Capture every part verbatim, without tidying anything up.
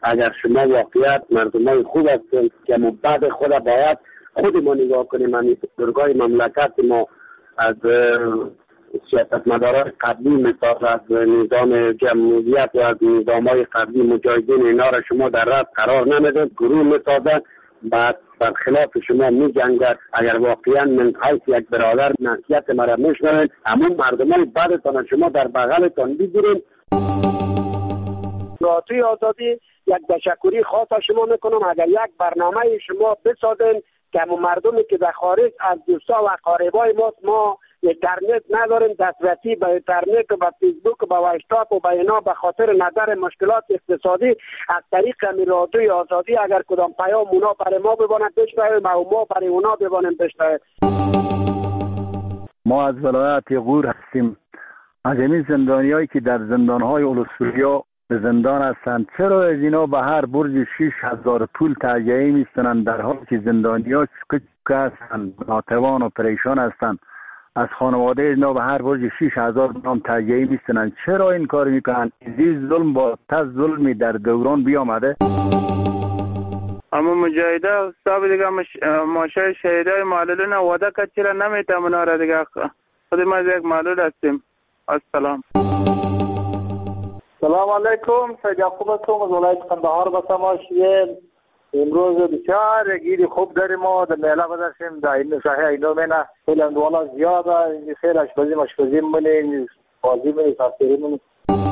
اگر شما واقعیت مردمای خوب هستید که ما بعد خود باید خود ما نگاه کنیم، همین بزرگای مملکت ما از سیاستمداران قبلی مثال از نظام جمهوریت و از نظام‌های قبلی مجاهدین اینا را شما در رد قرار نمیدید، گروه میسازد، بعد برخلاف شما می جنگد. اگر واقعا من حیث یک برادر نصیحت مرا میشنوید، همون مردمای بعدتان شما در بغلتان بگیرید. رادیوی آزادی یک تشکری خاص شما میکنم. اگر یک برنامه شما بسازین که مردمی که در خارج از دوستا و اقاربای ما ما اینترنت نداریم، دسترسی به اینترنت و به فیسبوک و به واتساپ و به اینا به خاطر نظر مشکلات اقتصادی از طریق رادیوی آزادی اگر کدام پیام اونا برای ما ببانند بشنویم و ما برای اونا ببانیم بشنویم. ما از ولایت غور هستیم. از این زندانیایی که در زندانهای اولوسوریا به زندان هستند، چرا از اینا به هر برج شش هزار پول تهیه میستنند، در حالی که زندانی‌ها که هستند ناتوان و پریشان هستند؟ از خانواده اینا به هر برج شش هزار نام تهیه میستنند. چرا این کار میکنند؟ این ظلم با تز ظلمی در دوران بیامده. اما مجاهده صاحب دیگه مش... ماشه شهیدای معلولین وعده کرد چرا نمیتونه را دیگه خود ما یک معلول هستیم. السلام سلام علیکم. سید یعقوب هستم از ولایت قندهار به تماشای. امروز بسیار گیری خوب داریم ما در میله بدرسیم در این شاهی اینو منه خیلی اندوالا زیاده. این خیلی اشپزی مشپزی منه بازی منه تاثیری منه.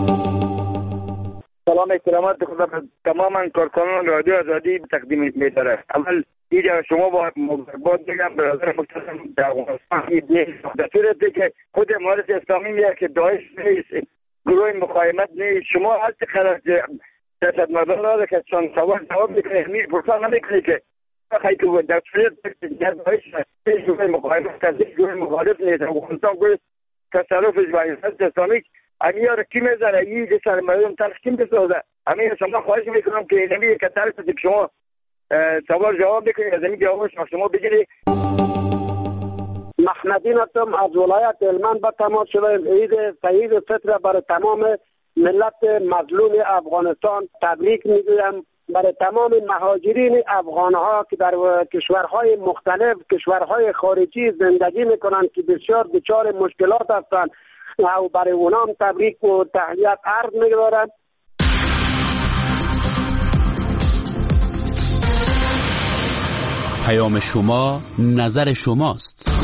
سلام احترامات خدا به تماما کارکنان رادیو آزادی تقدیم می‌دارم. اول دیگر شما با مبارکباد بگم برادر محترم در افغانستان در صورتی که خود امارت اسلامی میگه که داعش نیست، گروه مقاومت نیست، شما هر چقدر سیاستمداران را که چون سوال جواب میکنه همین پرسان نمیکنه که خیلی که در صورتی که داعش نیست، گروه مقاومت نیست، گروه مخالف نیست، افغانستان گروه تصرف با امارت اسلامی امیر را کی میزنه؟ این سر مردم تلخ کی بسازه؟ امیر شما خواهش میکنم که نمیگه که طرف که شما سوال جواب بکنید از این جوابش شما بگیرید. محمدین هستم از ولایت هلمند به تماس شدیم. عید سعید فطر برای تمام ملت مظلوم افغانستان تبریک میگویم. برای تمام مهاجرین افغان ها که در کشورهای مختلف کشورهای خارجی زندگی میکنند که بسیار دچار مشکلات هستند و برای اونام تبریک و تحیت عرض می‌دارم. پیام شما نظر شماست.